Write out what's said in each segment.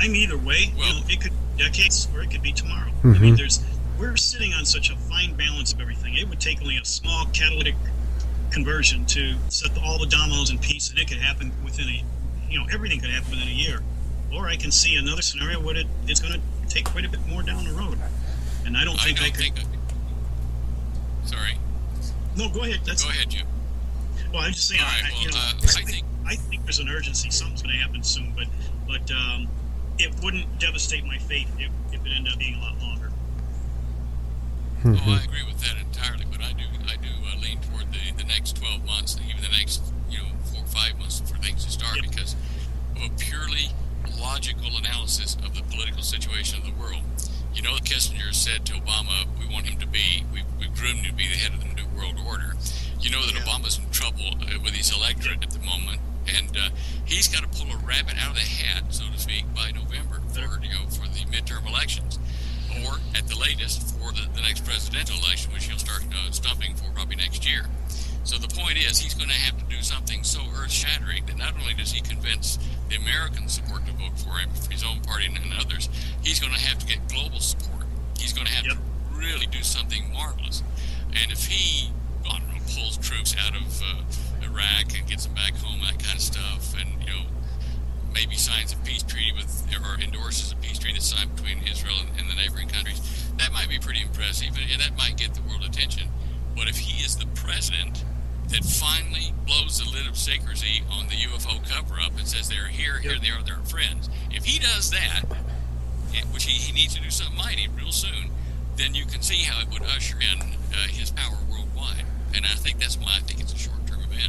I'm either way. Well, it could be decades or it could be tomorrow. I mean, we're sitting on such a fine balance of everything. It would take only a small catalytic conversion to set all the dominoes in piece, and it could happen within everything could happen within a year. Or I can see another scenario where it's going to take quite a bit more down the road. And I don't think I could. Sorry. No, go ahead. Go ahead, Jim. Well, I'm just saying. All right, I think there's an urgency. Something's going to happen soon, but it wouldn't devastate my faith if it ended up being a lot longer. Oh, I agree with that entirely, but I do lean toward the next 12 months, even the next 4 or 5 months for things to start, because of a purely logical analysis of the political situation of the world. Kissinger said to Obama, we groomed him to be the head of the New World Order. You know that Obama's in trouble with his electorate at the moment, and he's got to pull a rabbit out of the hat, so to speak, by November for the midterm elections, or at the latest for the next presidential election, which he'll start stumping for probably next year. So the point is, he's going to have to do something so earth-shattering that not only does he convince the American support to vote for him, for his own party and others, he's going to have to get global support. He's going to have to really do something marvelous. And if he, pulls troops out of Iraq and gets them back home, that kind of stuff, and, maybe signs a peace treaty or endorses a peace treaty that's signed between Israel and the neighboring countries, that might be pretty impressive, and that might get the world attention. But if he is the president that finally blows the lid of secrecy on the UFO cover-up and says they're here they are, they're friends, if he does that, which he needs to do something mighty real soon, then you can see how it would usher in his power worldwide. And I think that's why I think it's a short-term event.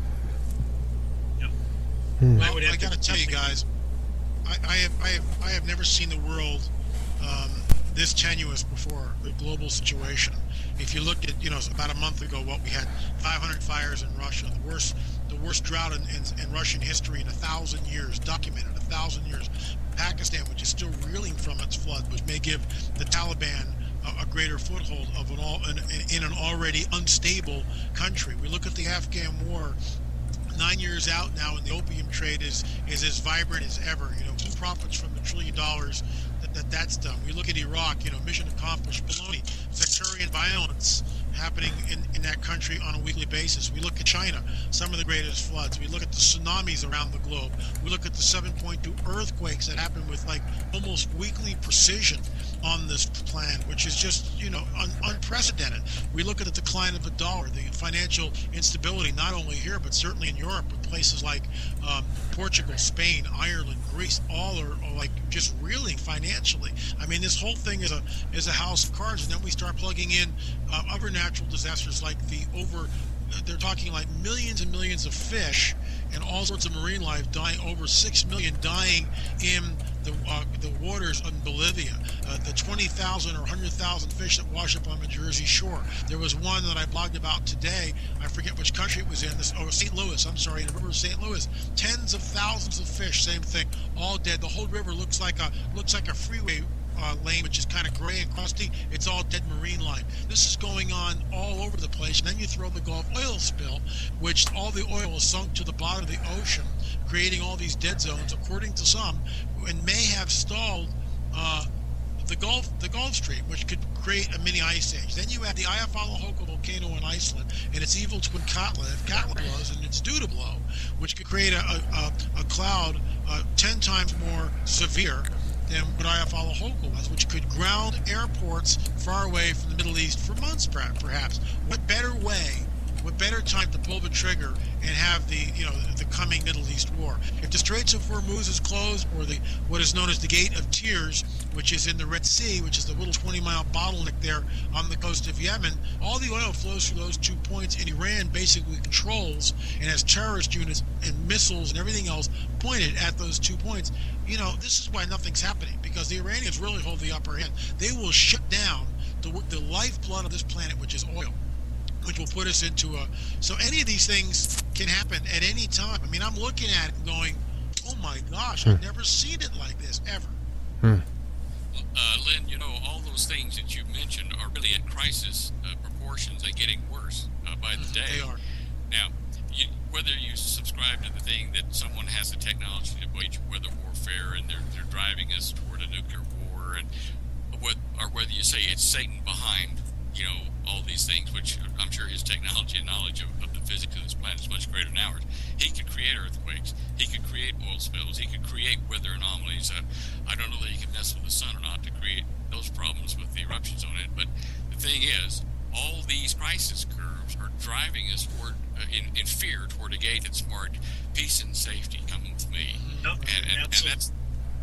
Well, I got to tell you guys, I have never seen the world this tenuous before, the global situation. If you look at, about a month ago, we had 500 fires in Russia, the worst drought in Russian history in 1,000 years, documented 1,000 years. Pakistan, which is still reeling from its flood, which may give the Taliban a greater foothold in an already unstable country. We look at the Afghan war. 9 years out now, and the opium trade is as vibrant as ever. Who profits from the $1 trillion that's done? We look at Iraq, mission accomplished, baloney, sectarian violence happening in that country on a weekly basis. We look at China, some of the greatest floods. We look at the tsunamis around the globe. We look at the 7.2 earthquakes that happen with almost weekly precision on this planet, which is just unprecedented. We look at the decline of the dollar, the financial instability, not only here but certainly in Europe, with places like Portugal, Spain, Ireland, Greece, all are just reeling financially. I mean, this whole thing is a house of cards, and then we start plugging in other natural disasters like they're talking like millions and millions of fish and all sorts of marine life dying, over 6 million dying in the waters in Bolivia, the 20,000 or 100,000 fish that wash up on the Jersey Shore. There was one that I blogged about today. I forget which country it was in. St. Louis. I'm sorry, in the river of St. Louis. Tens of thousands of fish, same thing, all dead. The whole river looks like a freeway lane, which is kind of gray and crusty. It's all dead marine life. This is going on all over the place. And then you throw the Gulf oil spill, which all the oil is sunk to the bottom of the ocean, creating all these dead zones, according to some, and may have stalled the Gulf Stream, which could create a mini ice age. Then you have the Eyjafjallajökull volcano in Iceland and its evil twin Katla. If Katla blows, and it's due to blow, which could create a cloud 10 times more severe than what Eyjafjallajökull was, which could ground airports far away from the Middle East for months, perhaps. What better time to pull the trigger and have the coming Middle East war? If the Straits of Hormuz is closed, or what is known as the Gate of Tears, which is in the Red Sea, which is the little 20-mile bottleneck there on the coast of Yemen, all the oil flows through those 2 points, and Iran basically controls and has terrorist units and missiles and everything else pointed at those 2 points. This is why nothing's happening, because the Iranians really hold the upper hand. They will shut down the lifeblood of this planet, which is oil, which will put us into so any of these things can happen at any time. I mean, I'm looking at it and going, oh my gosh, I've never seen it like this, ever. Lynn, all those things that you mentioned are really at crisis proportions. They're getting worse by the day. They are. Now, whether you subscribe to the thing that someone has the technology to wage weather warfare and they're driving Satan behind, all these things, which I'm sure his technology and knowledge of the physics of this planet is much greater than ours. He could create earthquakes. He could create oil spills. He could create weather anomalies. I don't know that he can mess with the sun or not to create those problems with the eruptions on it. But the thing is, all these crisis curves are driving us toward, in fear, toward a gate that's marked peace and safety. Come with me. Yep. And that's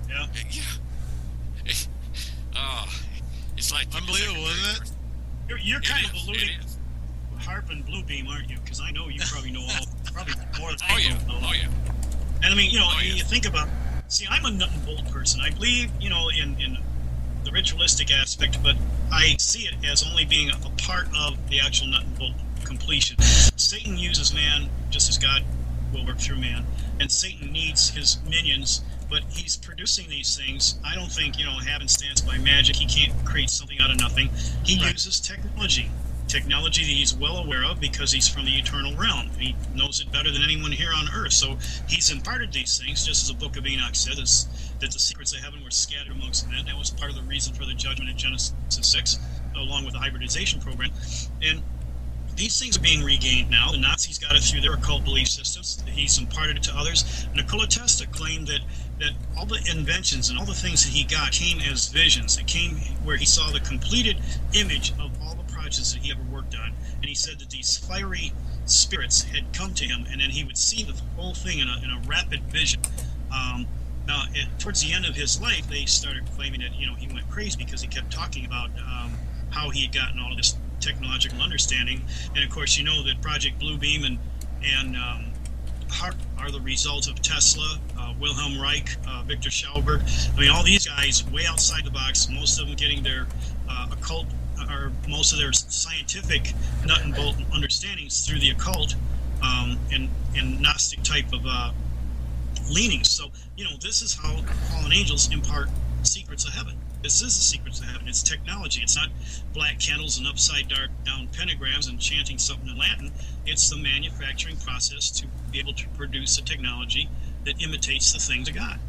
it's like unbelievable, isn't it? You're kind of alluding HAARP and Bluebeam, aren't you? Because I know you probably know probably more than I know. Oh, yeah. And I mean, you think about, I'm a nut and bolt person. I believe, in the ritualistic aspect, but I see it as only being a part of the actual nut and bolt completion. Satan uses man just as God will work through man. And Satan needs his minions, but he's producing these things. I don't think, happenstance by magic. He can't create something out of nothing. He uses technology that he's well aware of because he's from the eternal realm. He knows it better than anyone here on earth. So he's imparted these things, just as the book of Enoch said, that the secrets of heaven were scattered amongst men. That was part of the reason for the judgment in Genesis 6, along with the hybridization program. And these things are being regained now. The Nazis got it through their occult belief systems. He's imparted it to others. Nikola Tesla claimed that all the inventions and all the things that he got came as visions. It came where he saw the completed image of all the projects that he ever worked on. And he said that these fiery spirits had come to him, and then he would see the whole thing in a rapid vision. Now, towards the end of his life, they started claiming that, he went crazy because he kept talking about how he had gotten all of this technological understanding. And of course, that Project Bluebeam and HAARP are the results of Tesla, Wilhelm Reich, Victor Schauberg. I mean, all these guys way outside the box, most of them getting their occult or most of their scientific nut and bolt understandings through the occult and Gnostic type of leanings. So, this is how fallen angels impart secrets of heaven. This is the secrets of heaven. It's technology. It's not black candles and upside down pentagrams and chanting something in Latin. It's the manufacturing process to be able to produce a technology that imitates the things of God.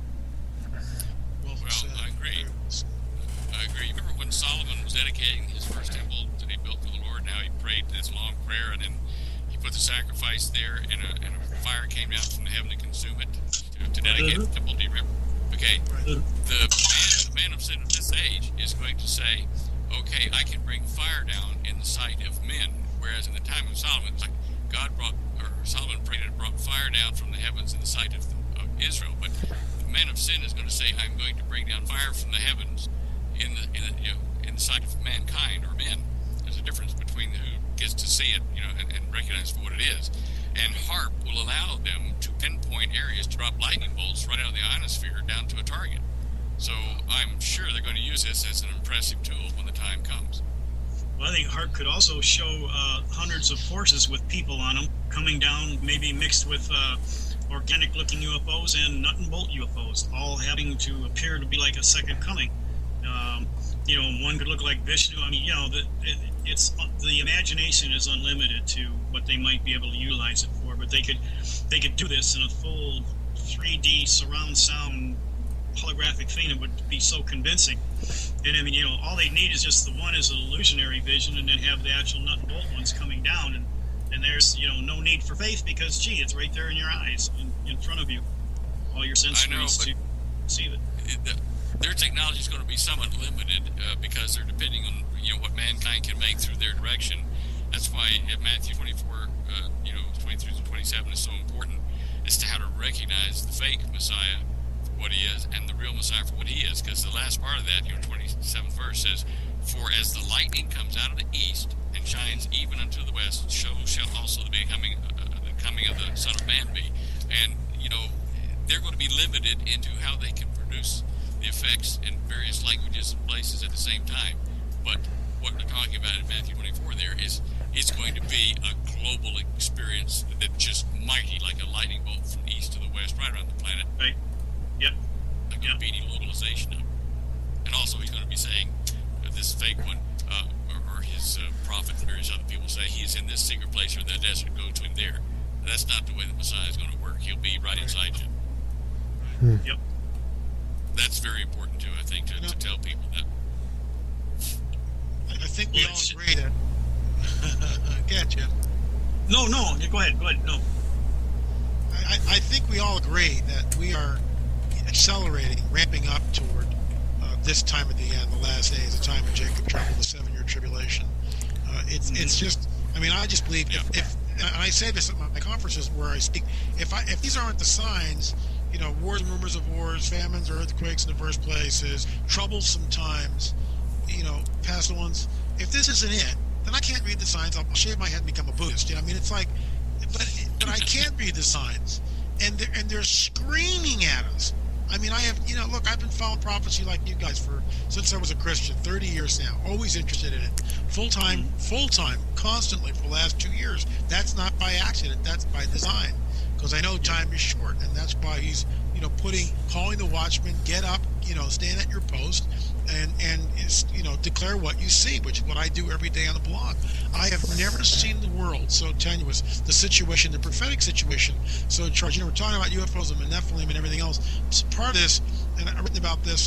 Well, I agree. Remember when Solomon was dedicating his first temple that he built for the Lord? Now he prayed this long prayer, and then he put the sacrifice there, and a fire came down from the heaven to consume it to dedicate the temple. Do you remember? Okay. The man of sin of this age is going to say, okay, I can bring fire down in the sight of men, whereas in the time of Solomon, it's like Solomon prayed and brought fire down from the heavens in the sight of Israel. But the man of sin is going to say, I'm going to bring down fire from the heavens in the sight of mankind or men. There's a difference between who gets to see it, and recognize for what it is. And HAARP will allow them to pinpoint areas to drop lightning bolts right out of the ionosphere down to a target. So I'm sure they're going to use this as an impressive tool when the time comes. Well, I think HAARP could also show hundreds of forces with people on them coming down, maybe mixed with organic-looking UFOs and nut and bolt UFOs, all having to appear to be like a second coming. One could look like Vishnu. I mean, it's the imagination is unlimited to what they might be able to utilize it for. But they could do this in a full 3D surround sound holographic thing that would be so convincing. And I mean, all they need is just the one is an illusionary vision, and then have the actual nut and bolt ones coming down, and there's no need for faith because it's right there in your eyes, in front of you, all your sensories to see it. Their technology is going to be somewhat limited because they're depending on what mankind can make through their direction. That's why Matthew 24, 23 to 27 is so important as to how to recognize the fake Messiah for what he is and the real Messiah for what he is. Because the last part of that, 27th verse says, "For as the lightning comes out of the east and shines even unto the west, so shall also the coming of the Son of Man be." And they're going to be limited into how they can produce the effects in various languages and places at the same time. But what they're talking about in Matthew 24 there is it's going to be a global experience that's just mighty, like a lightning bolt from east to the west, right around the planet. Right. Yep. Not going to be any localization of it. And also he's going to be saying, this fake one, or his prophet, various other people say, he's in this secret place or the desert, go to him there. That's not the way the Messiah is going to work. He'll be right inside you. Yep. That's very important too, I think, to tell people that. I think we all agree that. Get you. No, go ahead. No. I think we all agree that we are accelerating, ramping up toward this time of the end, the last days, the time of Jacob trouble, the 7-year tribulation. It's just, I mean, I just believe if and I say this at my conferences where I speak, if these aren't the signs, you know, wars and rumors of wars, famines, earthquakes in diverse places, troublesome times, you know, pestilence, if this isn't it, then I can't read the signs. I'll shave my head and become a Buddhist. You know, I mean, it's like, but I can't read the signs, and they're screaming at us. I mean, I have, you know, look, I've been following prophecy like you guys since I was a Christian, 30 years now, always interested in it, full time, constantly for the last 2 years. That's not by accident, that's by design, because I know time is short, and that's why he's, you know, calling the watchman, get up, you know, stand at your post, and you know, declare what you see, which is what I do every day on the blog. I have never seen the world so tenuous, the situation, the prophetic situation, so charged. You know, we're talking about UFOs and Nephilim and everything else. So part of this, and I've written about this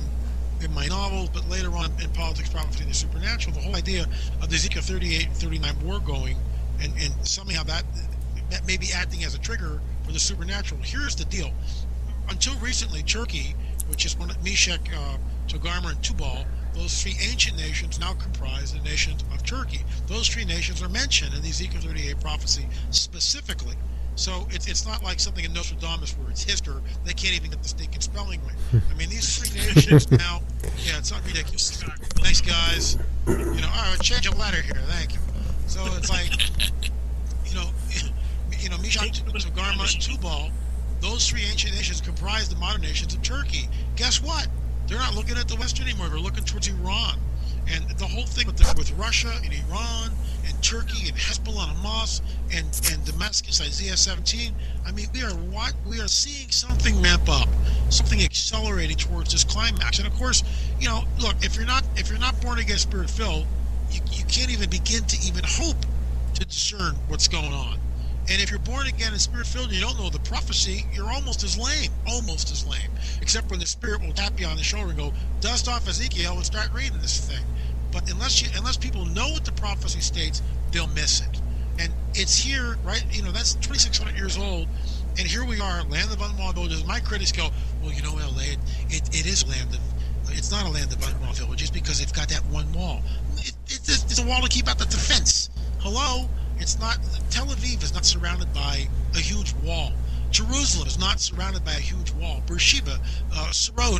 in my novels, but later on in Politics, Prophecy, and the Supernatural, the whole idea of the Ezekiel 38-39 war going, and somehow that may be acting as a trigger for the supernatural. Here's the deal. Until recently, Turkey, which is one of Meshech, Togarmah, and Tubal, those 3 ancient nations now comprise the nation of Turkey. Those 3 nations are mentioned in the Ezekiel 38 prophecy specifically. So it's not like something in Nostradamus where it's history. They can't even get the stinking spelling right. I mean, these 3 nations now, yeah, it's not ridiculous. Thanks, guys. You know, all right, change a letter here. Thank you. So it's like, you know, Meshech, Togarmah, and Tubal, those 3 ancient nations comprise the modern nations of Turkey. Guess what? They're not looking at the West anymore. They're looking towards Iran. And the whole thing with Russia and Iran and Turkey and Hezbollah and Hamas and Damascus, Isaiah 17, I mean, we are seeing something ramp up, something accelerating towards this climax. And of course, you know, look, if you're not born again, spirit filled, you can't even begin to even hope to discern what's going on. And if you're born again and spirit-filled and you don't know the prophecy, you're almost as lame, except when the Spirit will tap you on the shoulder and go, dust off Ezekiel and start reading this thing. But unless people know what the prophecy states, they'll miss it. And it's here, right? You know, that's 2,600 years old, and here we are, land of unwalled villages. My critics go, well, you know, LA, it is a land of, it's not a land of unwalled villages because it's got that one wall. It's a wall to keep out the defense. Hello? It's not, Tel Aviv is not surrounded by a huge wall. Jerusalem is not surrounded by a huge wall. Beersheba, Sderot,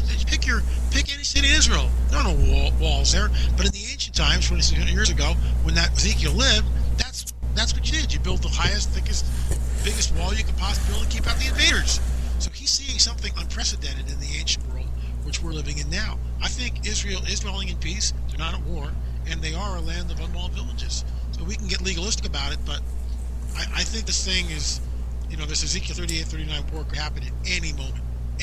pick any city in Israel. There are no walls there. But in the ancient times, 2,600 years ago, when that Ezekiel lived, that's what you did. You built the highest, thickest, biggest wall you could possibly build to keep out the invaders. So he's seeing something unprecedented in the ancient world, which we're living in now. I think Israel is dwelling in peace. They're not at war, and they are a land of unwalled villages. So we can get legalistic about it, but I think this thing is, you know, this Ezekiel 38-39 war could happen at any moment.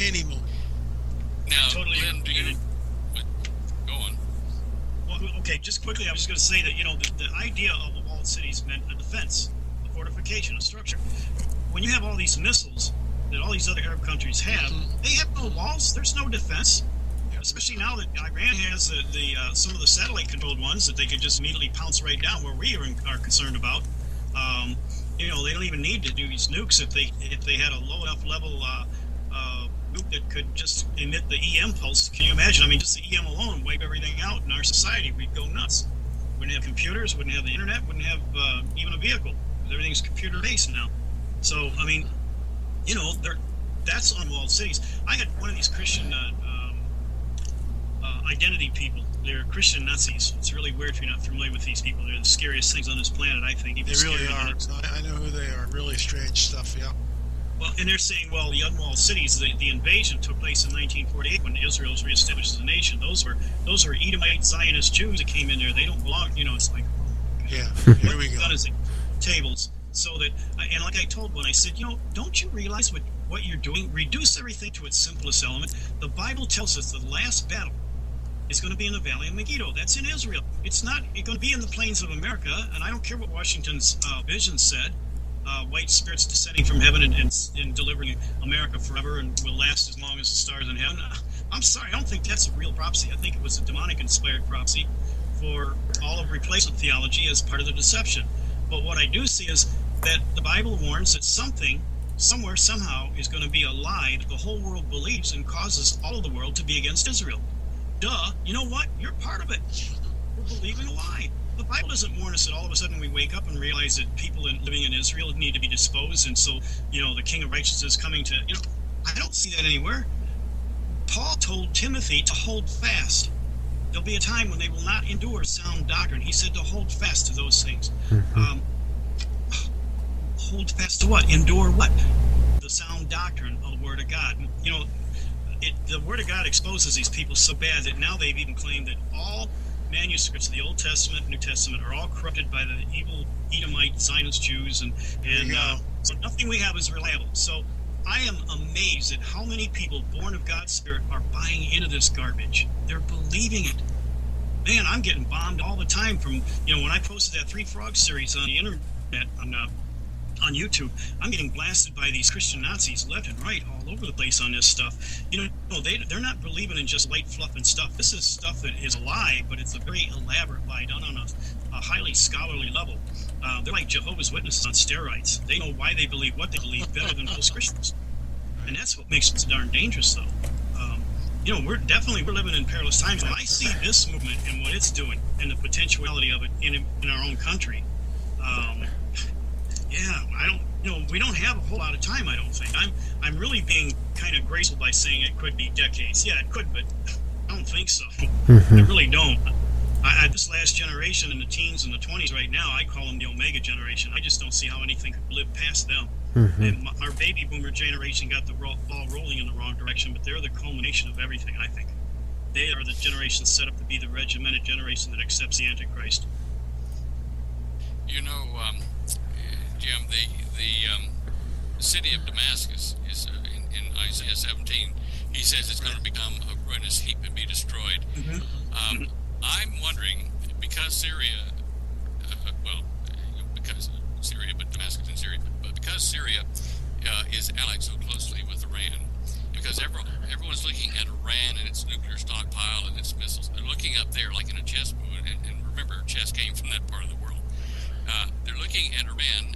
Now, totally. Glenn, go on. Well, okay, just quickly, I was going to say that, you know, the idea of a walled cities meant a defense, a fortification, a structure. When you have all these missiles that all these other Arab countries have, they have no walls. There's no defense. Especially now that Iran has some of the satellite-controlled ones that they could just immediately pounce right down, where we are concerned about. You know, they don't even need to do these nukes if they had a low enough level nuke that could just emit the EM pulse. Can you imagine? I mean, just the EM alone would wipe everything out in our society. We'd go nuts. Wouldn't have computers, wouldn't have the internet, wouldn't have even a vehicle. Everything's computer-based now. So, I mean, you know, that's unwalled cities. I had one of these Christian identity people. They're Christian Nazis. It's really weird if you're not familiar with these people. They're the scariest things on this planet, I think. They really are. I know who they are. Really strange stuff, yeah. Well, and they're saying, well, the unwalled cities, the invasion took place in 1948 when Israel was reestablished as a nation. Those were Edomite Zionist Jews that came in there. They don't belong, you know, it's like... Yeah, here we go. Tables. So that, and like I told one, I said, you know, don't you realize what you're doing? Reduce everything to its simplest element. The Bible tells us the last battle is going to be in the Valley of Megiddo. That's in Israel. It's not going to be in the plains of America, and I don't care what Washington's vision said. White spirits descending from heaven and delivering America forever and will last as long as the stars in heaven. I'm sorry, I don't think that's a real prophecy. I think it was a demonic-inspired prophecy for all of replacement theology as part of the deception. But what I do see is that the Bible warns that something, somewhere, somehow, is going to be a lie that the whole world believes and causes all of the world to be against Israel. Duh, you know what? You're part of it. We're believing a lie. The Bible doesn't warn us that all of a sudden we wake up and realize that people living in Israel need to be disposed, and so, the King of Righteousness is coming to, I don't see that anywhere. Paul told Timothy to hold fast. There'll be a time when they will not endure sound doctrine. He said to hold fast to those things. Hold fast to what? Endure what? The sound doctrine of the Word of God. The Word of God exposes these people so bad that now they've even claimed that all manuscripts of the Old Testament, New Testament are all corrupted by the evil Edomite Zionist Jews, and so nothing we have is reliable. So I am amazed at how many people born of God's Spirit are buying into this garbage. They're believing it. Man, I'm getting bombed all the time from, when I posted that Three Frogs series on the internet, on YouTube, I'm getting blasted by these Christian Nazis left and right all over the place on this stuff. They're not believing in just light fluff and stuff. This is stuff that is a lie, but it's a very elaborate lie done on a highly scholarly level. They're like Jehovah's Witnesses on steroids. They know why they believe what they believe better than most Christians. And that's what makes it so darn dangerous, though. We're living in perilous times. When I see this movement and what it's doing and the potentiality of it in our own country, we don't have a whole lot of time, I don't think. I'm really being kind of graceful by saying it could be decades. Yeah, it could, but I don't think so. I really don't. This last generation in the teens and the 20s right now, I call them the Omega generation. I just don't see how anything could live past them. And our baby boomer generation got the ball rolling in the wrong direction, but they're the culmination of everything, I think. They are the generation set up to be the regimented generation that accepts the Antichrist. Jim, the city of Damascus is in Isaiah 17. He says it's going to become a ruinous heap and be destroyed. I'm wondering, because Syria, but Damascus in Syria, but because Syria is allied so closely with Iran, because everyone's looking at Iran and its nuclear stockpile and its missiles. They're looking up there like in a chessboard, and remember, chess came from that part of the world. They're looking at Iran,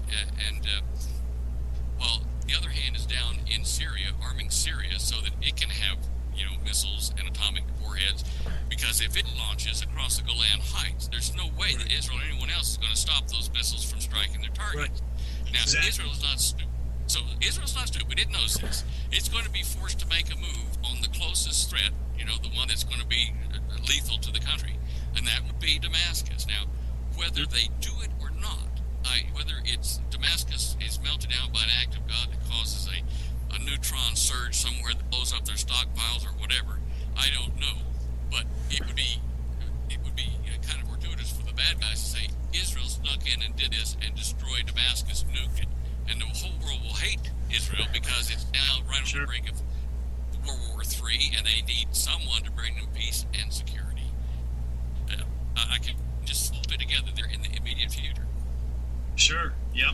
while the other hand is down in Syria, arming Syria so that it can have, missiles and atomic warheads. Because if it launches across the Golan Heights, there's no way that Israel or anyone else is going to stop those missiles from striking their targets. Right. Now, exactly. Israel is not stupid. So Israel's not stupid. It knows this. It's going to be forced to make a move on the closest threat, the one that's going to be lethal to the country, and that would be Damascus. Now, whether they do it or not, whether it's Damascus is melted down by an act of God that causes a neutron surge somewhere that blows up their stockpiles or whatever, I don't know. But it would be kind of fortuitous for the bad guys to say Israel snuck in and did this and destroyed Damascus, nuked it, and the whole world will hate Israel because it's now right on the brink of World War III, and they need someone to bring them peace and security. I can just slip it together there in the immediate future. Sure. Yep.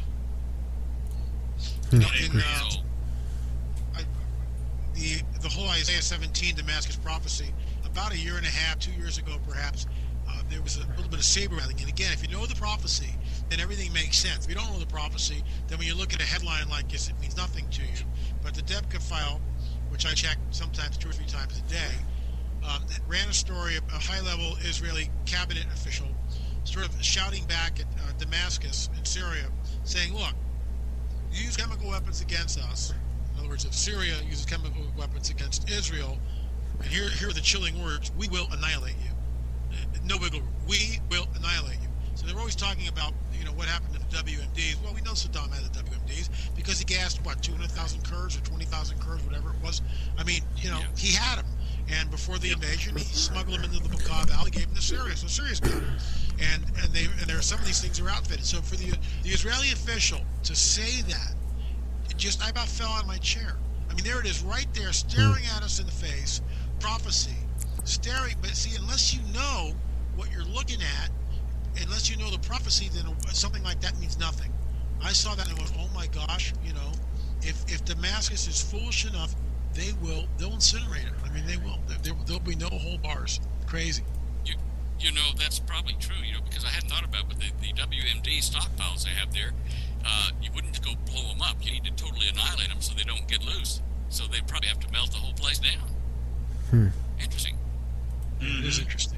The whole Isaiah 17 Damascus prophecy, about a year and a half, 2 years ago perhaps, there was a little bit of saber rattling. And again, if you know the prophecy, then everything makes sense. If you don't know the prophecy, then when you look at a headline like this, it means nothing to you. But the Debka file, which I check sometimes 2 or 3 times a day, that ran a story of a high-level Israeli cabinet official sort of shouting back at Damascus in Syria, saying, look, you use chemical weapons against us. In other words, if Syria uses chemical weapons against Israel, and here are the chilling words, we will annihilate you. No wiggle room. We will annihilate you. So they're always talking about, what happened to the WMDs. Well, we know Saddam had the WMDs because he gassed, 200,000 Kurds or 20,000 Kurds, whatever it was. I mean, he had them. And before the invasion, he smuggled them into the Bukav Valley, gave them to Syria. So Syria's got them. And there are some of these things are outfitted. So for the Israeli official to say that, I about fell out of my chair. I mean, there it is right there, staring at us in the face, prophecy, staring. But see, unless you know what you're looking at, unless you know the prophecy, then something like that means nothing. I saw that and went, oh my gosh, if Damascus is foolish enough, they'll incinerate it. I mean, they will. There'll be no whole bars. Crazy. That's probably true, because I hadn't thought about it, but the WMD stockpiles they have there, you wouldn't just go blow them up. You need to totally annihilate them so they don't get loose. So they probably have to melt the whole place down. Interesting. It is interesting.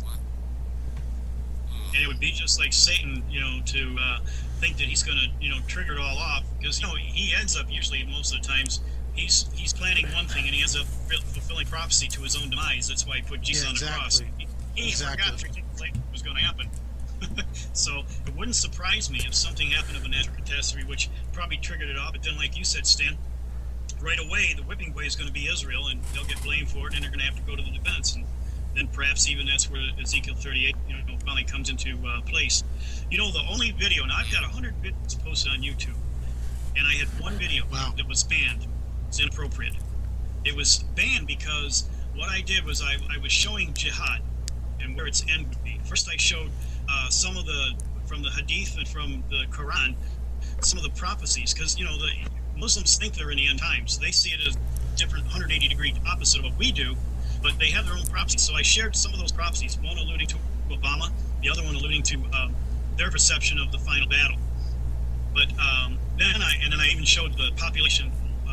And it would be just like Satan, to think that he's going to, trigger it all off. Because, he ends up usually most of the times, he's planning one thing and he ends up fulfilling prophecy to his own demise. That's why he put Jesus on the cross. He forgot 3 things later was going to happen. So it wouldn't surprise me if something happened of a natural catastrophe, which probably triggered it off. But then, like you said, Stan, right away the whipping boy is going to be Israel, and they'll get blamed for it, and they're going to have to go to the defense. And then perhaps even that's where Ezekiel 38, finally comes into place. The only video, and I've got 100 videos posted on YouTube, and I had one video that was banned. It's inappropriate. It was banned because what I did was I was showing jihad and where its end would be. First, I showed some of from the Hadith and from the Quran, some of the prophecies, because the Muslims think they're in the end times. They see it as different, 180-degree opposite of what we do, but they have their own prophecies. So I shared some of those prophecies, one alluding to Obama, the other one alluding to their perception of the final battle. But then I even showed the population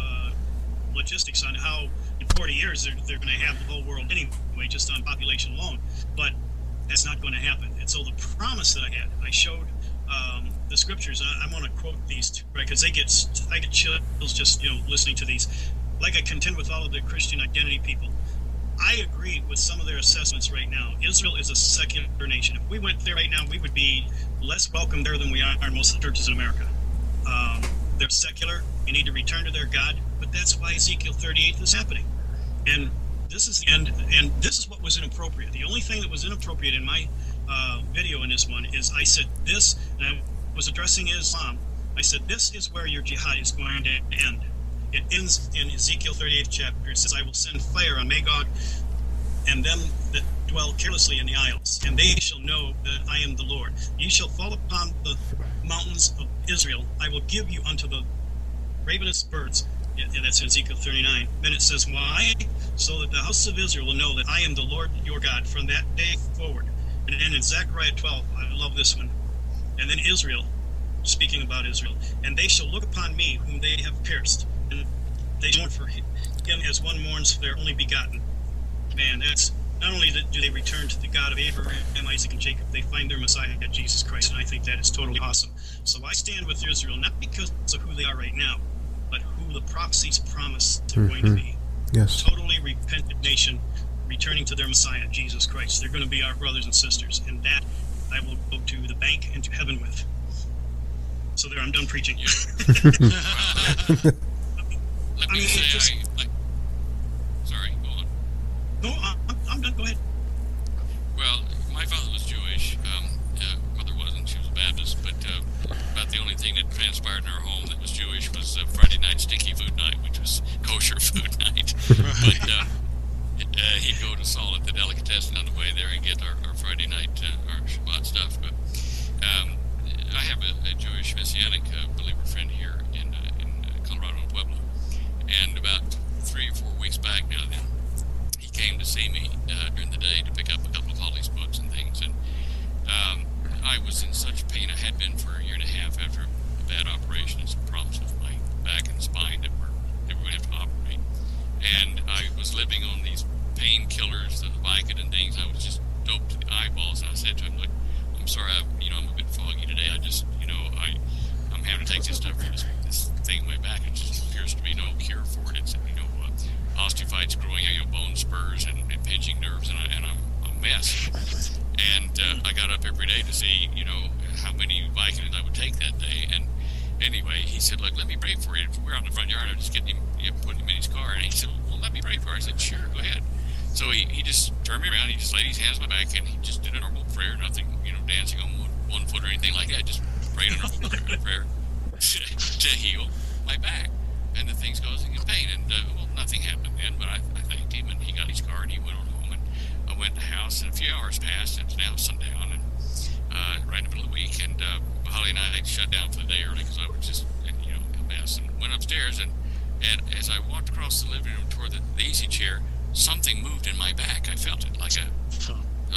logistics on how in 40 years they're going to have the whole world anyway, just on population alone. But that's not going to happen. And so the promise that I showed the scriptures. I want to quote these two, right? Because I get chills just listening to these. Like I contend with all of the Christian identity people. I agree with some of their assessments right now. Israel is a secular nation. If we went there right now, we would be less welcome there than we are in most of the churches in America. They're secular. They need to return to their God. But that's why Ezekiel 38 is happening. And this is the end. And this is what was inappropriate. The only thing that was inappropriate in my video in this one is I said this, and I was addressing Islam. I said, this is where your jihad is going to end. It ends in Ezekiel 38th chapter. It says, I will send fire on Magog and them that dwell carelessly in the isles, and they shall know that I am the Lord. Ye shall fall upon the mountains of Israel. I will give you unto the ravenous birds. And that's in Ezekiel 39. Then it says, why? So that the house of Israel will know that I am the Lord your God from that day forward. And then in Zechariah 12, I love this one. And then Israel, speaking about Israel, and they shall look upon me whom they have pierced, and they mourn for him as one mourns for their only begotten. Man, that's not only do they return to the God of Abraham, Isaac, and Jacob, they find their Messiah, Jesus Christ, and I think that is totally awesome. So I stand with Israel, not because of who they are right now, but who the prophecies promise they're going to be. Yes. Totally repentant nation, returning to their Messiah, Jesus Christ. They're going to be our brothers and sisters, and that I will go to the bank and to heaven with. So there, I'm done preaching. Let me say, sorry, go on. No, I'm done. Go ahead. Well, my father was Jewish. Mother wasn't. She was a Baptist. But about the only thing that transpired in our home that was Jewish was Friday night stinky food night, which was kosher food night. But he'd go to Saul at the delicatessen on the way there and get our Friday night, our Shabbat stuff. But I have a Jewish Messianic believer friend here in Colorado and Pueblo. And about 3 or 4 weeks back now, then he came to see me during the day to pick up a couple of Holly's books and things. And I was in such pain. I had been for a year and a half after a bad operation and some problems with my back and spine that they were going to have to operate. And I was living on these painkillers, the Vicodin and things. I was just doped to the eyeballs. And I said to him, look, I'm sorry, I'm a bit foggy today. I just, I'm having to take this stuff for this thing in my back. It just appears to be no cure for it. It's, osteophytes growing, bone spurs and pinching nerves, and I'm a mess. And I got up every day to see, how many Vicodins I would take that day. And anyway, he said, look, let me pray for you. We're out in the front yard. I was just getting him, putting him in his car. And he said, well, let me pray for you. I said, sure, go ahead. So he just turned me around. He just laid his hands on my back, and he just did a normal prayer, nothing, dancing on one foot or anything like that. Just prayed a normal prayer to heal my back and the things causing him pain. And, nothing happened then, but I thanked him, and he got his car, and he went on home. And I went to the house, and a few hours passed, and it's now sundown, and right in the middle of the week, and Holly and I shut down for the day early because I was just, a mess, and went upstairs, and as I walked across the living room toward the easy chair, something moved in my back. I felt it like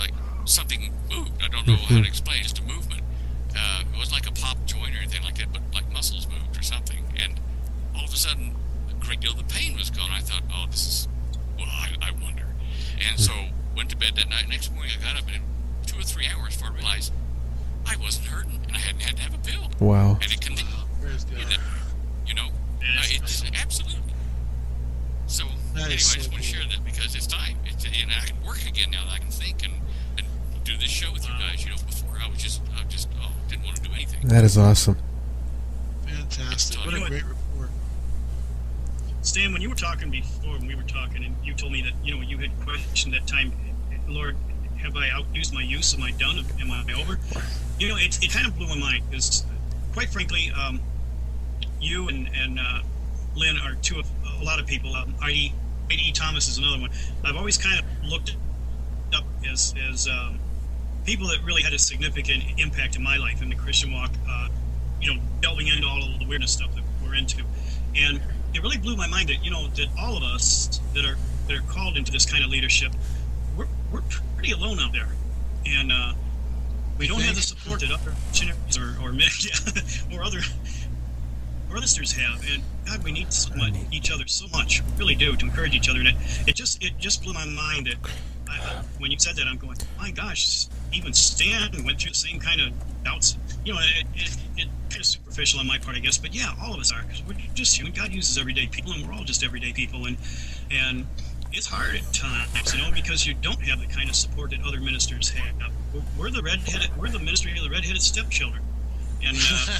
something moved. I don't know how to explain. Just a movement. It wasn't like a pop joint or anything like that, but like muscles moved or something. And all of a sudden, a great deal of the pain was gone. I thought, oh, this is, well, I wonder. And so went to bed that night. Next morning, I got up and in 2 or 3 hours before I realized I wasn't hurting and I hadn't had to have a pill. Wow. And it continued. You know, it's absolutely. So anyway, I just want to share that because it's time. And I can work again now that I can think and do this show with you guys. You know, before I just didn't want to do anything. That is awesome. Fantastic. What a great report. Stan, when you were talking before, when we were talking, and you told me that, you know, you had questioned that time, Lord, have I outused my use? Am I done? Am I over? You know, it kind of blew my mind because, quite frankly, you and Lynn are two of a lot of people. I.D. Thomas is another one. I've always kind of looked up as people that really had a significant impact in my life in the Christian walk, you know, delving into all of the weirdness stuff that we're into. And it really blew my mind that, you know, that all of us that are called into this kind of leadership, we're pretty alone out there. And we don't have the support that other missionaries or other sisters have. And God, we need each other so much. We really do, to encourage each other. And it just blew my mind that when you said that, I'm going, my gosh, even Stan went through the same kind of doubts. You know, it kind of superficial on my part, I guess. But yeah, all of us are, because we're just human. God uses everyday people, and we're all just everyday people. And it's hard at times, you know, because you don't have the kind of support that other ministers have. We're the ministry of the redheaded stepchildren. And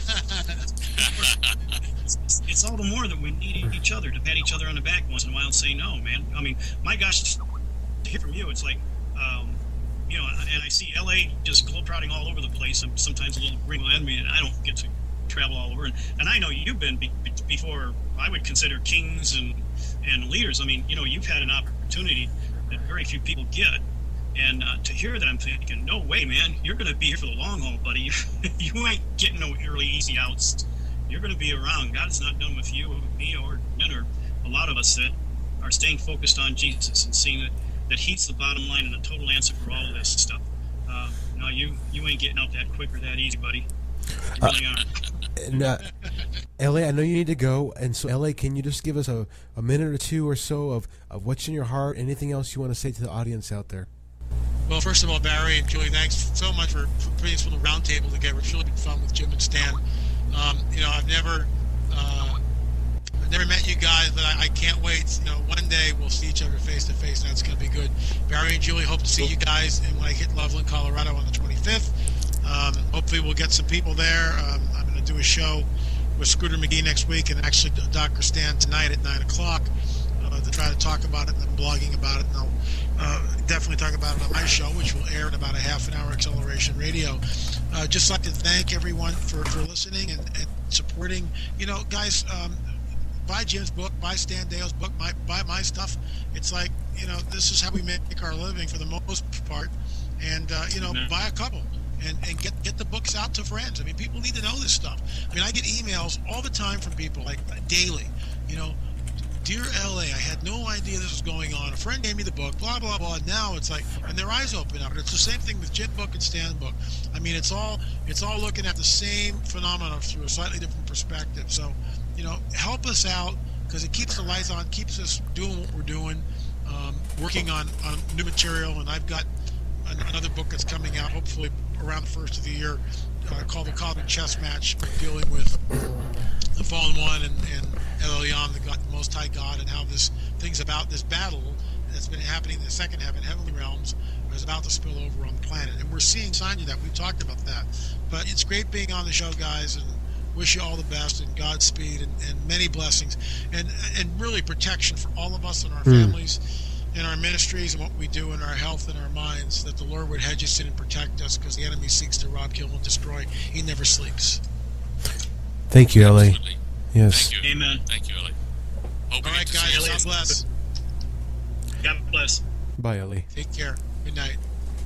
it's all the more that we need each other to pat each other on the back once in a while and say, no, man. I mean, my gosh, to hear from you, it's like, you know, and I see LA just globetrotting all over the place. I'm sometimes a little wrinkle at me, and I don't get to travel all over. And I know you've been before I would consider kings and leaders. I mean, you know, you've had an opportunity that very few people get. And to hear that, I'm thinking, no way, man. You're going to be here for the long haul, buddy. You ain't getting no early, easy outs. You're going to be around. God is not done with you, or me, or a lot of us that are staying focused on Jesus and seeing that He's the bottom line and the total answer for all of this stuff. No, you ain't getting out that quick or that easy, buddy. You really aren't. And, L.A., I know you need to go, and so L.A., can you just give us a minute or two or so of what's in your heart, anything else you want to say to the audience out there? Well, first of all, Barry and Julie, thanks so much for putting us from the round table together. It's really been fun with Jim and Stan. You know, I've never met you guys, but I can't wait. You know, one day we'll see each other face to face, and that's going to be good. Barry and Julie, hope to see you guys when I hit Loveland, Colorado on the 25th. Hopefully we'll get some people there. I'm going to do a show with Scooter McGee next week, and actually Dr. Stan tonight at 9 o'clock to try to talk about it, and I'm blogging about it, and I'll definitely talk about it on my show, which will air in about a half an hour, Acceleration Radio. Just like to thank everyone for listening and supporting. You know, guys, buy Jim's book, buy Stan Deo's book, buy my stuff. It's like, you know, this is how we make our living for the most part. And, you know, buy a couple and get the books out to friends. I mean, people need to know this stuff. I mean, I get emails all the time from people, like daily, you know, Dear LA, I had no idea this was going on. A friend gave me the book, blah, blah, blah. Now it's like, and their eyes open up. And it's the same thing with Jim's book and Stan's book. I mean, it's all looking at the same phenomenon through a slightly different perspective. So, you know, help us out, because it keeps the lights on, keeps us doing what we're doing, working on new material. And I've got another book that's coming out, hopefully around the first of the year, called The Cosmic Chess Match, dealing with the Fallen One and El Elyon, the Most High God, and how things about this battle that's been happening in the second heaven, heavenly realms, is about to spill over on the planet. And we're seeing signs of that. We've talked about that. But it's great being on the show, guys, and wish you all the best and Godspeed and many blessings and really protection for all of us and our families and our ministries and what we do in our health and our minds, that the Lord would hedge us in and protect us, because the enemy seeks to rob, kill, and destroy. He never sleeps. Thank you, L.A. Absolutely. Yes. Thank you. Amen. Thank you, Ellie. All right, guys. God bless. God bless. Bye, Ellie. Take care. Good night.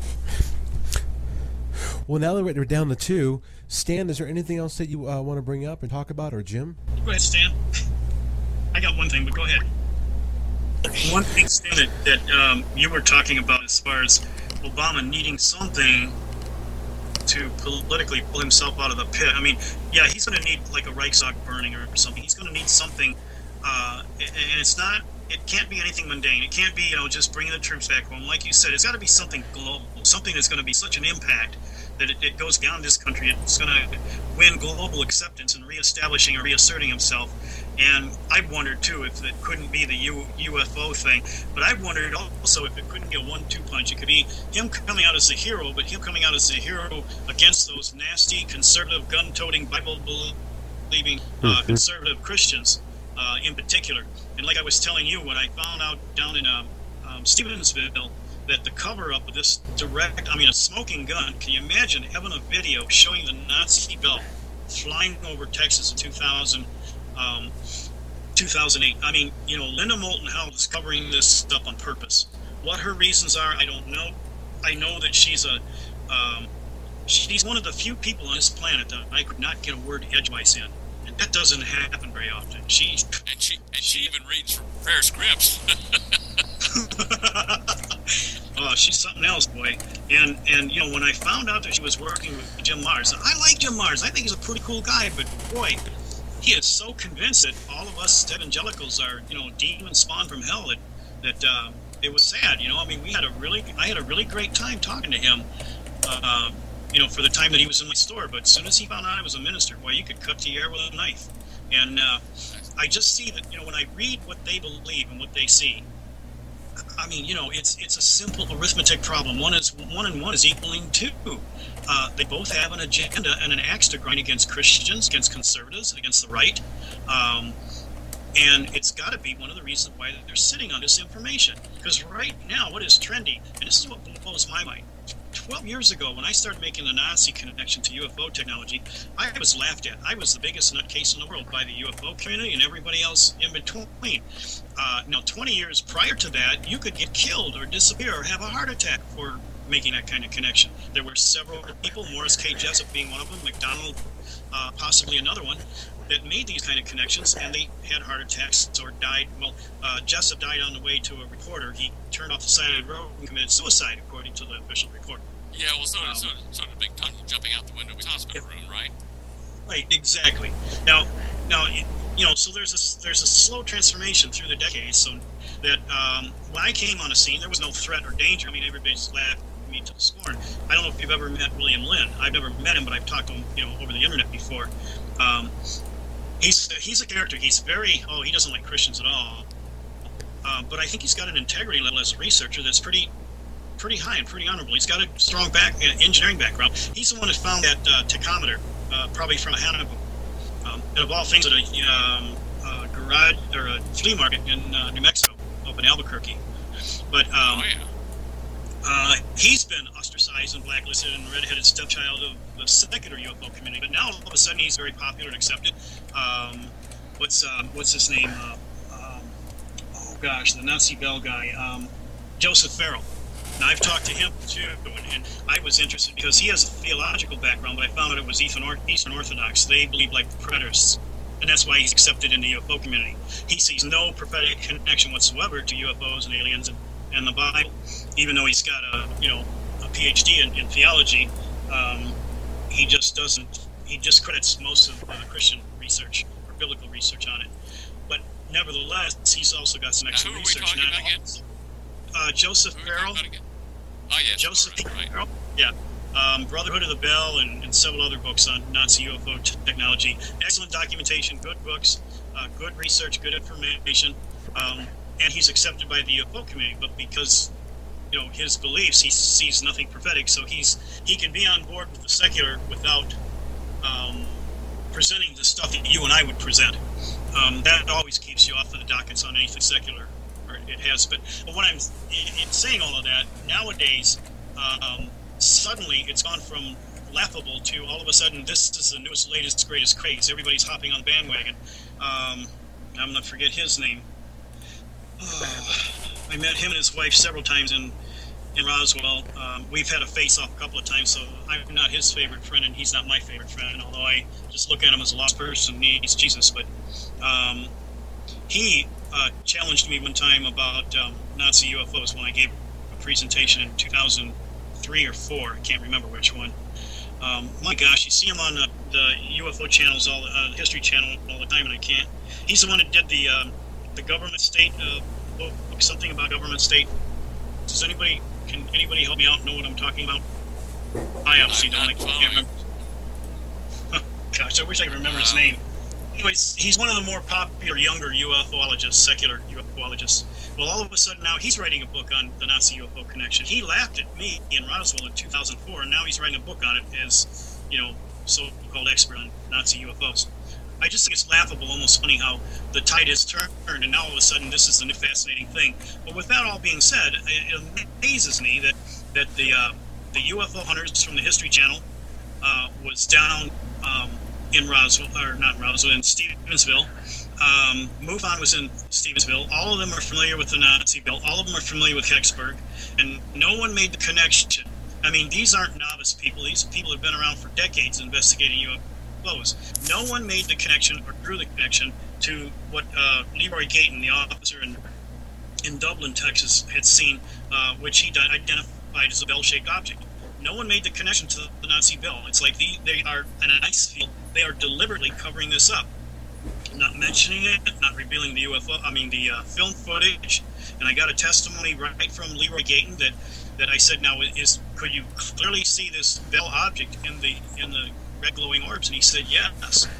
Well, now that we're down to two, Stan, is there anything else that you want to bring up and talk about, or Jim? Go ahead, Stan. I got one thing, but go ahead. One thing, Stan, that you were talking about as far as Obama needing something to politically pull himself out of the pit. I mean, yeah, he's going to need like a Reichstag burning or something. He's going to need something, and it's not. It can't be anything mundane. It can't be, just bringing the troops back home. Like you said, it's got to be something global, something that's going to be such an impact that it goes beyond this country. It's going to win global acceptance and reestablishing or reasserting himself. And I've wondered, too, if it couldn't be the UFO thing. But I've wondered also if it couldn't be a 1-2 punch. It could be him coming out as a hero, but him coming out as a hero against those nasty, conservative, gun-toting, Bible-believing conservative Christians in particular. And like I was telling you, when I found out down in Stevensville that the cover-up of this a smoking gun, can you imagine having a video showing the Nazi belt flying over Texas in 2008? I mean, Linda Moulton Howe is covering this stuff on purpose. What her reasons are, I don't know. I know that she's one of the few people on this planet that I could not get a word edgewise in. That doesn't happen very often. She even reads from prayer scripts. Oh, she's something else, boy. And when I found out that she was working with Jim Marrs, I like Jim Marrs. I think he's a pretty cool guy, but boy, he is so convinced that all of us evangelicals are, demons spawned from hell that it was sad. I mean, I had a really great time talking to him. For the time that he was in my store. But as soon as he found out I was a minister, boy, you could cut the air with a knife. And I just see that, when I read what they believe and what they see, I mean, it's a simple arithmetic problem. 1 and 1 is equaling 2. They both have an agenda and an axe to grind against Christians, against conservatives, against the right. And it's got to be one of the reasons why they're sitting on this information. Because right now, what is trendy, and this is what blows my mind, 12 years ago, when I started making the Nazi connection to UFO technology, I was laughed at. I was the biggest nutcase in the world by the UFO community and everybody else in between. Now, 20 years prior to that, you could get killed or disappear or have a heart attack for making that kind of connection. There were several people, Morris K. Jessup being one of them, McDonald possibly another one, that made these kind of connections, and they had heart attacks or died. Well, Jessup died on the way to a reporter. He turned off the side of the road and committed suicide, according to the official report. Yeah, well, so did Big Tunnel jumping out the window of his hospital room, right? Right, exactly. Now, so there's a slow transformation through the decades. So that when I came on the scene, there was no threat or danger. I mean, everybody just laughed me to the scorn. I don't know if you've ever met William Lynn. I've never met him, but I've talked to him, over the internet before. He's a character. He's he doesn't like Christians at all. But I think he's got an integrity level as a researcher that's pretty high and pretty honorable. He's got a strong engineering background. He's the one that found that tachometer, probably from a Hannibal. And of all things, at a garage or a flea market in New Mexico, up in Albuquerque. But he's been ostracized and blacklisted and redheaded stepchild of the secular UFO community. But now all of a sudden he's very popular and accepted. What's his name? The Nazi Bell guy, Joseph Farrell. Now, I've talked to him too, and I was interested because he has a theological background, but I found out it was Eastern Orthodox. They believe like the preterists, and that's why he's accepted in the UFO community. He sees no prophetic connection whatsoever to UFOs and aliens and the Bible, even though he's got a PhD in theology. He just doesn't. He just credits most of Christian research or biblical research on it. But nevertheless, he's also got some extra research. Who are we talking about again? Joseph Farrell. Oh, yes. Joseph right. Farrell. Yeah. Brotherhood of the Bell and several other books on Nazi UFO technology. Excellent documentation, good books, good research, good information. And he's accepted by the UFO community, but because his beliefs, he sees nothing prophetic, so he can be on board with the secular without presenting the stuff that you and I would present. That always keeps you off of the dockets on anything secular, or it has. But when I'm in saying all of that, nowadays, suddenly it's gone from laughable to all of a sudden this is the newest, latest, greatest craze. Everybody's hopping on the bandwagon. I'm going to forget his name. I met him and his wife several times in Roswell. We've had a face-off a couple of times, so I'm not his favorite friend, and he's not my favorite friend, although I just look at him as a lost person. He needs Jesus. But he challenged me one time about Nazi UFOs when I gave a presentation in 2000. 3 or 4. I can't remember which one. My gosh, you see him on the UFO channels, the History Channel all the time, and I can't. He's the one that did the government state book, something about government state. Can anybody help me out? Know what I'm talking about? I obviously don't. I can't remember. Gosh, I wish I could remember his name. Anyways, he's one of the more popular younger UFOologists, secular UFOologists. Well, all of a sudden now he's writing a book on the Nazi UFO connection. He laughed at me in Roswell in 2004, and now he's writing a book on it as, so-called expert on Nazi UFOs. I just think it's laughable, almost funny how the tide has turned, and now all of a sudden this is the new fascinating thing. But with that all being said, it amazes me that the UFO hunters from the History Channel was down in Roswell, or not Roswell, in Stevensville. MUFON was in Stevensville. All of them are familiar with the Nazi bill. All of them are familiar with Kecksburg. And no one made the connection. I mean, these aren't novice people. These people have been around for decades investigating UFOs. No one made the connection or drew the connection to what Leroy Gayton, the officer in Dublin, Texas, had seen, which he identified as a bell-shaped object. No one made the connection to the Nazi bill. It's like they are in an ice field. They are deliberately covering this up, not mentioning it, not revealing the the film footage. And I got a testimony right from Leroy Gayton that I said, now could you clearly see this bell object in the red glowing orbs? And he said yes.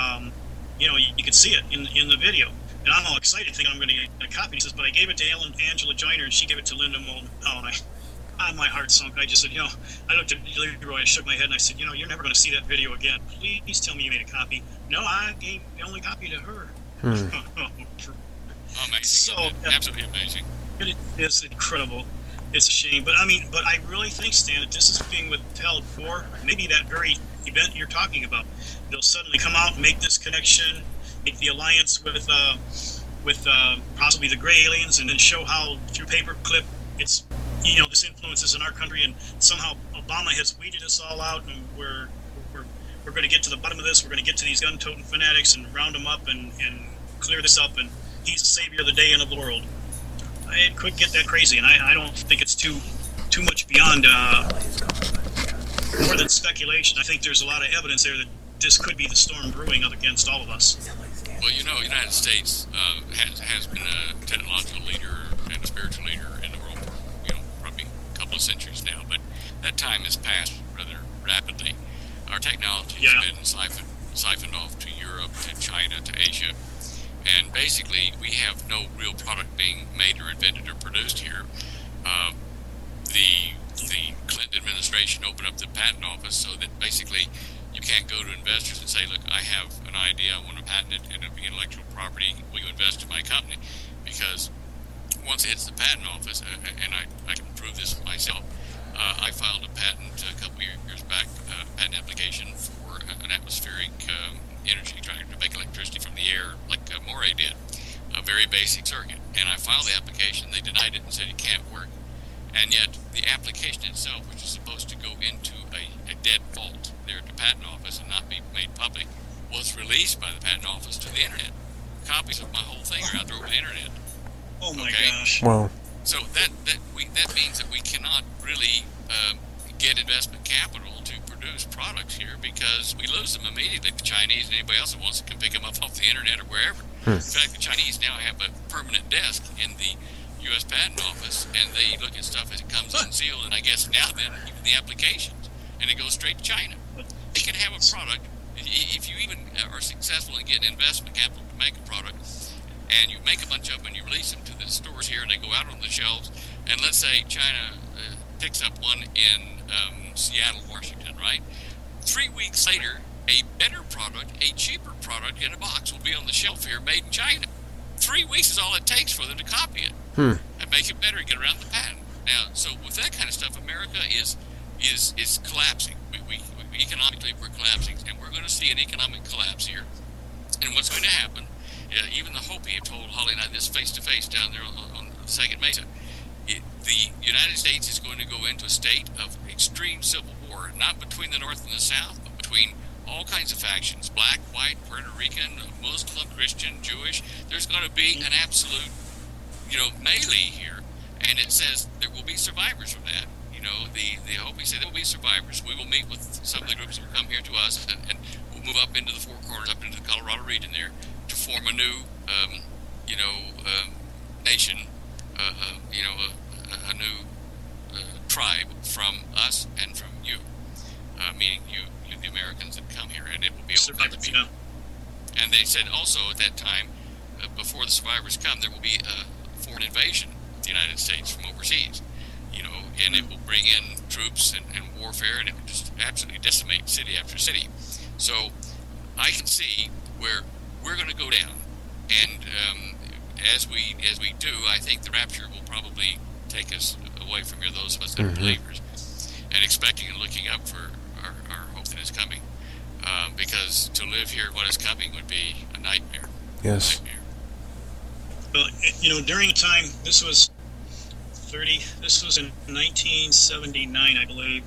You could see it in the video. And I'm all excited, thinking I'm going to get a copy. He says, but I gave it to Angela Joyner, and she gave it to Linda Moulton. Oh, and my heart sunk. I just said, I looked at Leroy, I shook my head, and I said, you're never going to see that video again. Please tell me you made a copy. No, I gave the only copy to her. Amazing. So, absolutely amazing. It is incredible. It's a shame. But I really think, Stan, that this is being withheld for maybe that very event you're talking about. They'll suddenly come out and make this connection, make the alliance with possibly the gray aliens, and then show how through paperclip it's this influences in our country, and somehow Obama has weeded us all out, and we're going to get to the bottom of this. We're going to get to these gun-toting fanatics and round them up and clear this up, and he's the savior of the day and of the world. It could get that crazy, and I don't think it's too much beyond more than speculation. I think there's a lot of evidence there that this could be the storm brewing against all of us. Well, the United States has been a technological leader and a spiritual leader in the world for probably a couple of centuries now, but that time has passed rather rapidly. Our technology has been siphoned off to Europe, to China, to Asia, and basically we have no real product being made or invented or produced here. The Clinton administration opened up the patent office so that basically you can't go to investors and say, look, I have an idea, I want to patent it, and it'll be intellectual property, will you invest in my company? Because once it hits the patent office, and I can prove this myself, I filed a patent a couple years back, patent application for an atmospheric energy, trying to make electricity from the air, like Moray did, a very basic circuit. And I filed the application, they denied it and said it can't work. And yet, the application itself, which is supposed to go into a dead vault there at the patent office and not be made public, was released by the patent office to the internet. Copies of my whole thing are out there over the internet. Oh my gosh! Wow. So that means that we cannot really get investment capital to produce products here because we lose them immediately. The Chinese and anybody else that wants can pick them up off the internet or wherever. In fact, the Chinese now have a permanent desk in the U.S. Patent Office, and they look at stuff as it comes unsealed, and I guess now then even the applications, and it goes straight to China. They can have a product, if you even are successful in getting investment capital to make a product, and you make a bunch of them and you release them to the stores here, and they go out on the shelves, and let's say China picks up one in Seattle, Washington, right? 3 weeks later, a better product, a cheaper product in a box will be on the shelf here, made in China. 3 weeks is all it takes for them to copy it and make it better and get around the patent. Now, so with that kind of stuff, America is collapsing. We economically, we're collapsing, and we're going to see an economic collapse here. And what's going to happen? Even the Hopi have told Holly and I this face to face down there on the Second Mesa. The United States is going to go into a state of extreme civil war, not between the North and the South, but between all kinds of factions, black, white, Puerto Rican, Muslim, Christian, Jewish. There's going to be an absolute, melee here, and it says there will be survivors of that. the hope, he said, there will be survivors. We will meet with some of the groups that will come here to us, and we'll move up into the Four Corners, up into the Colorado region there, to form a new, nation, a new tribe from us and from you, meaning you the Americans that come here, and it will be all kinds of people. And they said also at that time, before the survivors come, there will be a foreign invasion of the United States from overseas, and it will bring in troops and warfare, and it will just absolutely decimate city after city. So I can see where we're going to go down, and as we do, I think the rapture will probably take us away from here, those of us that are believers, and expecting and looking up for our hope that is coming, because to live here what is coming would be a nightmare. Yes. Well, during the time, this was in 1979, I believe.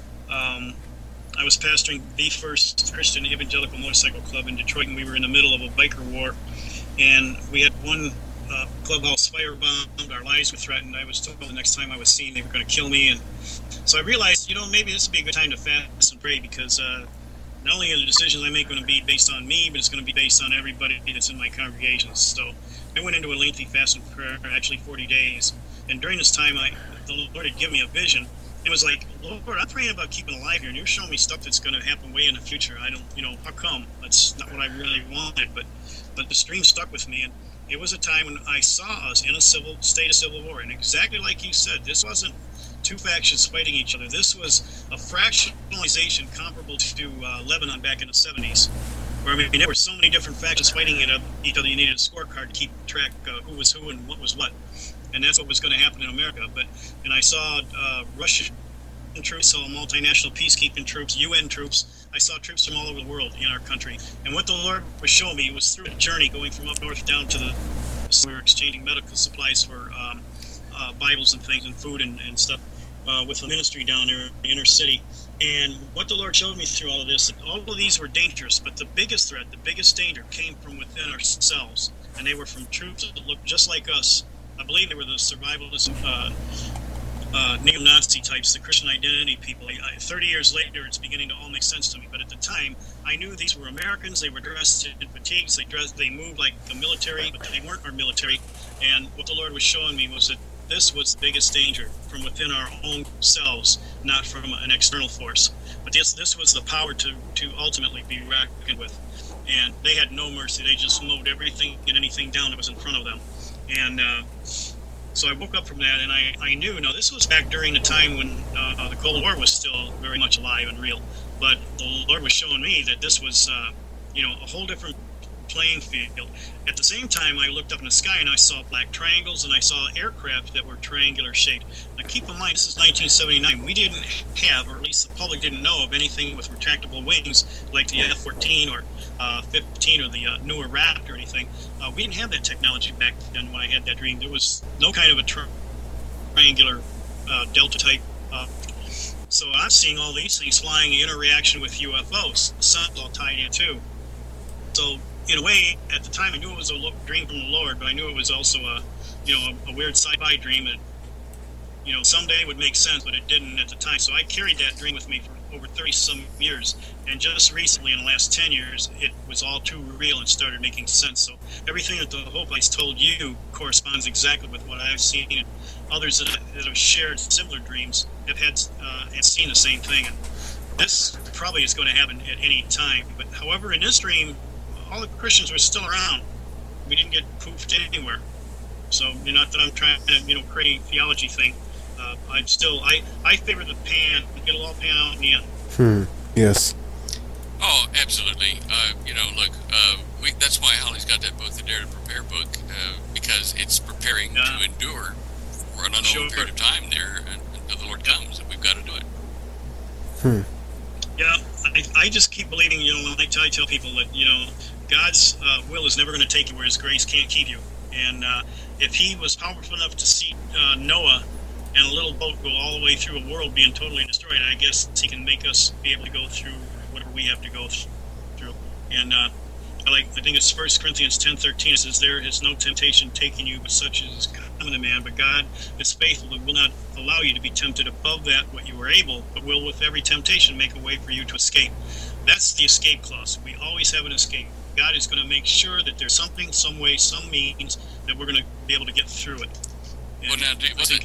I was pastoring the first Christian evangelical motorcycle club in Detroit, and we were in the middle of a biker war, and we had one clubhouse firebombed. Our lives were threatened. I was told the next time I was seen they were going to kill me, and so I realized, maybe this would be a good time to fast and pray, because not only are the decisions I make going to be based on me, but it's going to be based on everybody that's in my congregation. So I went into a lengthy fast and prayer, actually 40 days, and during this time, the Lord had given me a vision. It was like, Lord, I'm praying about keeping alive here, and you're showing me stuff that's going to happen way in the future. I don't, how come? That's not what I really wanted, but the dream stuck with me, and it was a time when I saw us in a state of civil war, and exactly like you said, this wasn't two factions fighting each other. This was a fractionalization comparable to Lebanon back in the 70s, where there were so many different factions fighting each other. You needed a scorecard to keep track who was who and what was what. And that's what was going to happen in America. And I saw Russian troops, saw multinational peacekeeping troops, UN troops. I saw troops from all over the world in our country. And what the Lord was showing me was through a journey going from up north down to we were exchanging medical supplies for Bibles and things and food and stuff with the ministry down there in the inner city. And what the Lord showed me through all of this, all of these were dangerous, but the biggest threat, the biggest danger came from within ourselves. And they were from troops that looked just like us. I believe they were the survivalist neo-Nazi types, the Christian identity people. 30 years later, it's beginning to all make sense to me. But at the time, I knew these were Americans. They were dressed in fatigues. They moved like the military, but they weren't our military. And what the Lord was showing me was that this was the biggest danger from within our own selves, not from an external force. But this was the power to ultimately be reckoned with. And they had no mercy. They just mowed everything and anything down that was in front of them. And so I woke up from that, and I knew, this was back during the time when the Cold War was still very much alive and real. But the Lord was showing me that this was, a whole different playing field. At the same time, I looked up in the sky, and I saw black triangles, and I saw aircraft that were triangular shaped. Now, keep in mind, this is 1979. We didn't have, or at least the public didn't know of anything with retractable wings like the F-14 or 15 or the newer Raptor or anything. We didn't have that technology back then when I had that dream. There was no kind of a triangular Delta type. So I'm seeing all these things flying in interaction with UFOs. The sun's all tied in too. So in a way, at the time, I knew it was a dream from the Lord, but I knew it was also a weird sci-fi dream that, someday would make sense, but it didn't at the time. So I carried that dream with me for over 30-some years, and just recently, in the last 10 years, it was all too real and started making sense. So everything that the Hope I's told you corresponds exactly with what I've seen, and others that have shared similar dreams have had and seen the same thing. And this probably is going to happen at any time. But however, in this dream, all the Christians were still around. We didn't get poofed anywhere. So, not that I'm trying to, create a theology thing. I favor the pan. It'll all pan out in the end. Yes. Oh, absolutely. Look, that's why Holly's got that book, the Dare to Prepare book, because it's preparing to endure for an unknown period of time there until the Lord comes, and we've got to do it. Yeah, I just keep believing, when I tell people that, God's will is never going to take you where His grace can't keep you. And if He was powerful enough to see Noah and a little boat go all the way through a world being totally destroyed, I guess He can make us be able to go through whatever we have to go through. And like I think it's 1 Corinthians 10:13. It says, "There is no temptation taking you, but such as is common to man. But God is faithful and will not allow you to be tempted above that what you are able, but will with every temptation make a way for you to escape." That's the escape clause. We always have an escape. God is going to make sure that there's something, some way, some means that we're going to be able to get through it. And well, now, wasn't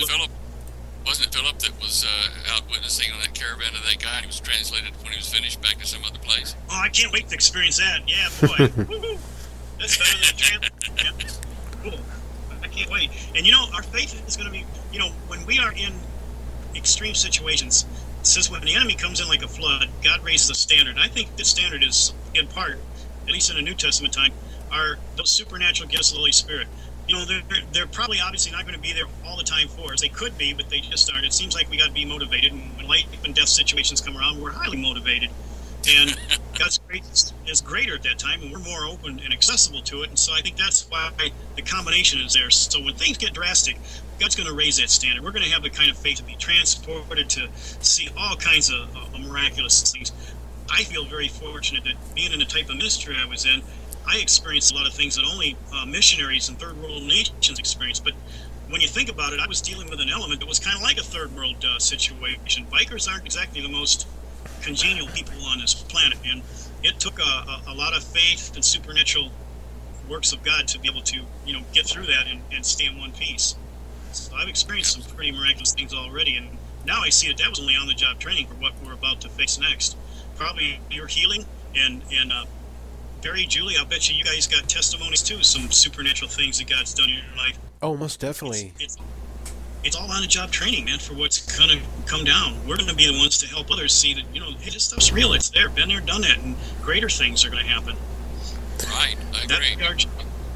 it Philip that was out witnessing on that caravan of that guy? He was translated when he was finished back to some other place. Oh, I can't wait to experience that. Yeah, boy. Woo-hoo. That's better than a translation. Cool. I can't wait. And, our faith is going to be, when we are in extreme situations, since when the enemy comes in like a flood, God raises the standard. I think the standard is, in part, at least in the New Testament time, are those supernatural gifts of the Holy Spirit. They're probably obviously not going to be there all the time for us. They could be, but they just aren't. It seems like we got to be motivated, and when life and death situations come around, we're highly motivated. And God's grace is greater at that time, and we're more open and accessible to it. And so I think that's why the combination is there. So when things get drastic, God's going to raise that standard. We're going to have the kind of faith to be transported to see all kinds of miraculous things. I feel very fortunate that being in the type of ministry I was in, I experienced a lot of things that only missionaries and third world nations experience. But when you think about it, I was dealing with an element that was kind of like a third world situation. Bikers aren't exactly the most congenial people on this planet, and it took a lot of faith and supernatural works of God to be able to get through that and stay in one piece. So I've experienced some pretty miraculous things already, and now I see that was only on-the-job training for what we're about to face next. Probably your healing and Barry, Julie, I'll bet you guys got testimonies too, some supernatural things that God's done in your life. Oh, most definitely. It's all on-the-job training, man, for what's going to come down. We're going to be the ones to help others see that, hey, this stuff's real. It's there, been there, done that, and greater things are going to happen. Right, I agree.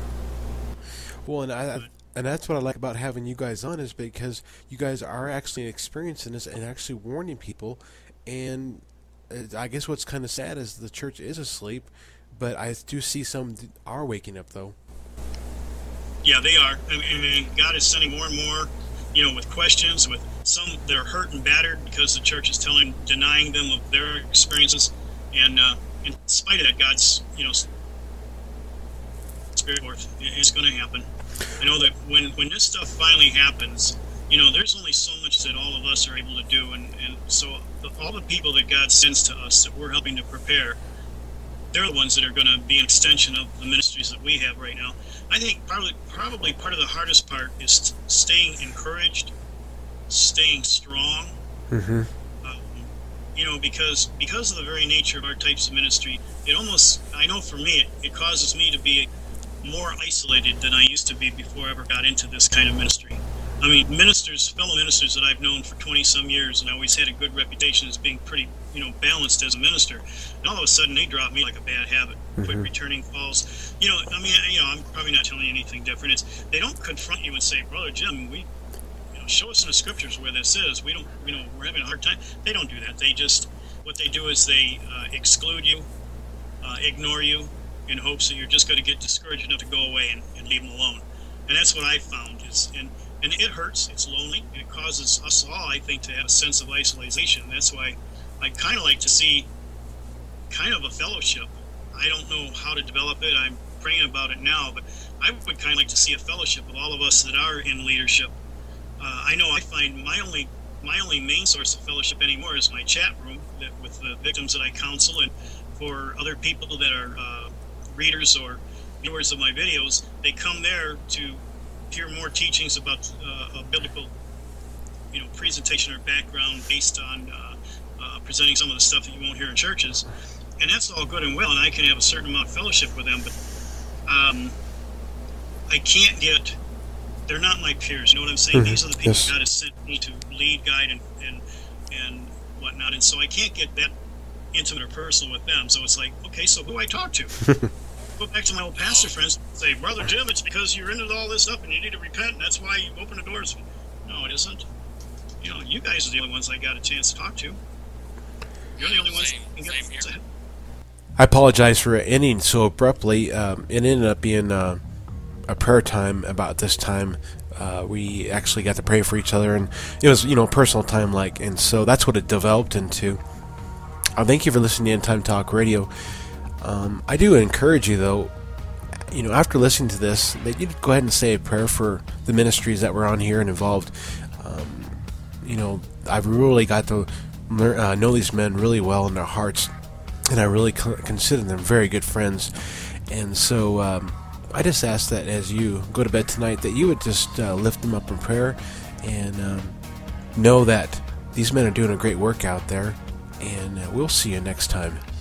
Well, and that's what I like about having you guys on, is because you guys are actually experiencing this and actually warning people. And I guess what's kind of sad is the church is asleep, but I do see some are waking up, though. Yeah, they are. I mean, God is sending more and more, with questions, with some that are hurt and battered because the church is denying them of their experiences. And in spite of that, God's, spirit forth. It's going to happen. I know that when this stuff finally happens, there's only so much that all of us are able to do. And so all the people that God sends to us that we're helping to prepare, they're the ones that are going to be an extension of the ministries that we have right now. I think probably part of the hardest part is staying encouraged, staying strong. Mm-hmm. Because of the very nature of our types of ministry, I know for me, it causes me to be more isolated than I used to be before I ever got into this kind of ministry. I mean, fellow ministers that I've known for 20-some years, and I always had a good reputation as being pretty, balanced as a minister. And all of a sudden, they drop me like a bad habit. Quit returning calls. I'm probably not telling you anything different. They don't confront you and say, "Brother Jim, show us in the scriptures where this is. We don't, we're having a hard time." They don't do that. What they do is they exclude you, ignore you, in hopes that you're just going to get discouraged enough to go away and leave them alone. And that's what I found and it hurts. It's lonely, and it causes us all, I think, to have a sense of isolation. That's why I kind of like to see kind of a fellowship. I don't know how to develop it. I'm praying about it now, but I would kind of like to see a fellowship of all of us that are in leadership. I know I find my only main source of fellowship anymore is my chat room with the victims that I counsel, and for other people that are readers or viewers of my videos, they come there to hear more teachings about a biblical, presentation or background based on presenting some of the stuff that you won't hear in churches, and that's all good and well, and I can have a certain amount of fellowship with them, but I can't get. They're not my peers. You know what I'm saying? These are the people God has sent me to lead, guide, and whatnot, and so I can't get that intimate or personal with them. So it's like, okay, so who do I talk to? Go back to my old pastor friends and say, "Brother Jim, it's because you're into all this stuff and you need to repent, and that's why you open the doors." No, it isn't. You guys are the only ones I got a chance to talk to. You're the only ones that can get this ahead. I apologize for ending so abruptly. It ended up being a prayer time about this time. We actually got to pray for each other, and it was, personal time, and so that's what it developed into. Thank you for listening to End Time Talk Radio. I do encourage you, though, after listening to this, that you'd go ahead and say a prayer for the ministries that were on here and involved. I've really got to know these men really well in their hearts, and I really consider them very good friends. And so I just ask that as you go to bed tonight, that you would just lift them up in prayer and know that these men are doing a great work out there. And we'll see you next time.